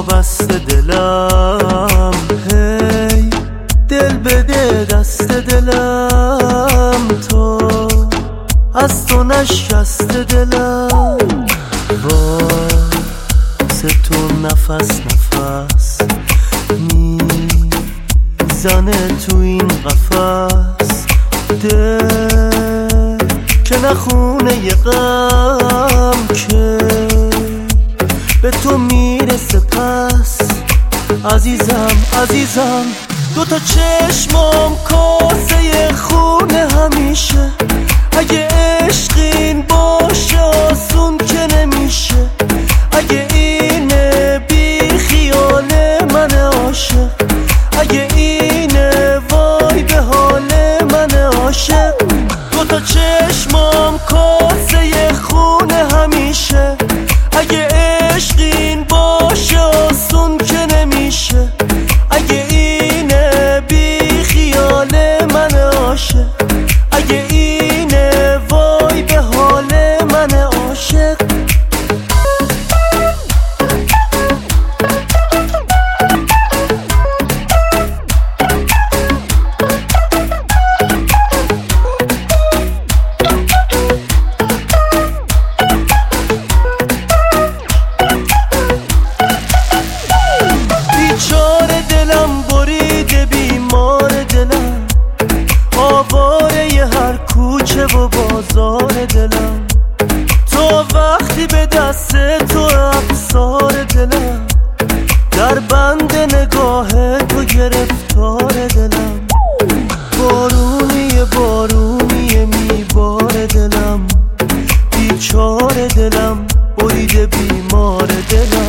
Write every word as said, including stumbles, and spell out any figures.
وابسته دلم، هی دل بده دست دلم، تو از تو نشکسته دلم. واسه تو نفس نفس میزنه تو این قفس، دل که نخونه ی غم که به تو میرسه. پس عزیزم عزیزم دوتا چشمام کاسه خونه همیشه، اگه عشق این باشه آسون که نمیشه، اگه اینه بی خیال من عاشق، اگه اینه وای به حال من عاشق. دوتا چشمام کاسه خونه همیشه، اگه عشق این باشه آسون که نمیشه، اگه اینه بی خیال من عاشق، اگه اینه وای به حال من عاشق. بیچاره دلم بریده بیمار دلم، آواره ی هر کوچه و بازار دلم، تو وقتی به دست تو افسار دلم، در بند نگاه تو گرفتار دلم، بارونی بارونی میبار دلم، بیچاره دلم بریده بیمار دلم.